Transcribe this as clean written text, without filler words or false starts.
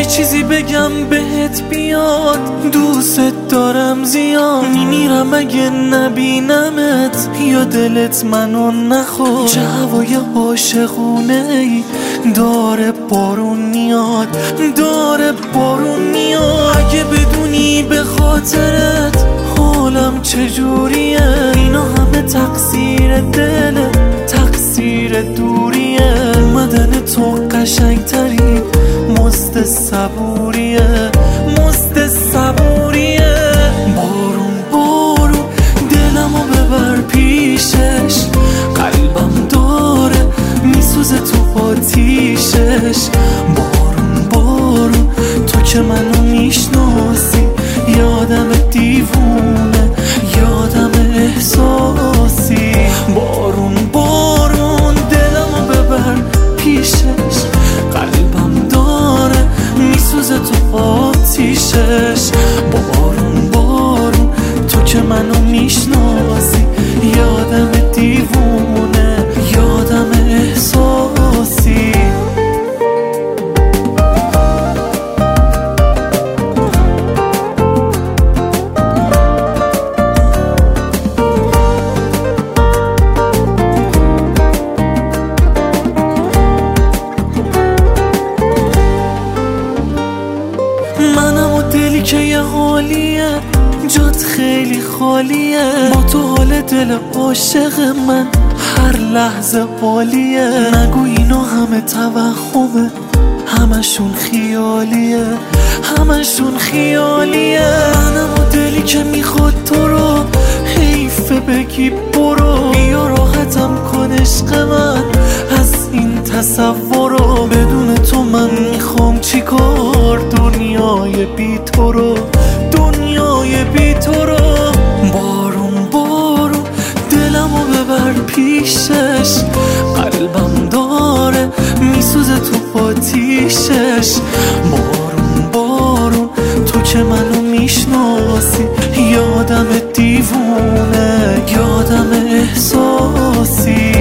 چیزی بگم بهت بیاد، دوست دارم زیاد، میمیرم اگه نبینمت یا دلت منو نخواد. چه هوای عاشقونه ای، داره بارون میاد، داره بارون میاد. اگه بدونی به خاطرت حالم چجوریه، اینا همه تقصیر دله، تقصیر دوریه. اومدن تو قشنگترین مست صبوریه، مست صبوریه. بارون بارون دلمو ببر پیشش، قلبم داره میسوزه تو آتیشش. بارون بارون تو که منو میشناسی، یادم دیوونه، یادم احساسی. بارون بارون دلمو ببر پیشش، قلبم داره میسوزه تو آتیشش. بارون بارون تو که منو میشناسی، یادم دیوونه، یادم احساسی. منم و دلی که یه حالیه، جات خیلی خالیه. با تو حال دل عاشق من هر لحظه عالیه. نگو اینا همه توهمه، همشون خیالیه، همشون خیالیه. منم و دلی که میخواد تو رو، حیفه بگی برو، بیا راحتم کن عشق من از این تصورو. بدون تو من میخوام چیکار، دنیای بی تو رو، دنیای بی تو رو. بارون بارون دلمو ببر پیشش، قلبم داره میسوزه تو آتیشش. بارون بارون تو که منو میشناسی، یادم دیوونه، یادم احساسی.